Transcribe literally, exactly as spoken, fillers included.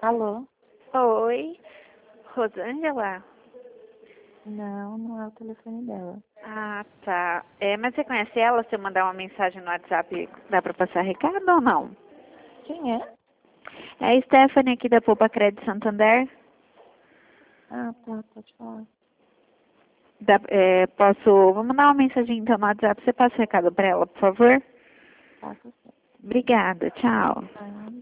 Alô? Oi, Rosângela? Não, não é o telefone dela. Ah, tá. É, mas você conhece ela? Se eu mandar uma mensagem no WhatsApp, dá pra passar recado ou não? Quem é? É a Stephanie aqui da Poupa Crédito Santander. Ah, tá, pode falar. Dá, é, posso... Vou mandar uma mensagem então no WhatsApp. Você passa o recado pra ela, por favor? Tá, tá certo. Obrigada, tchau. Ah,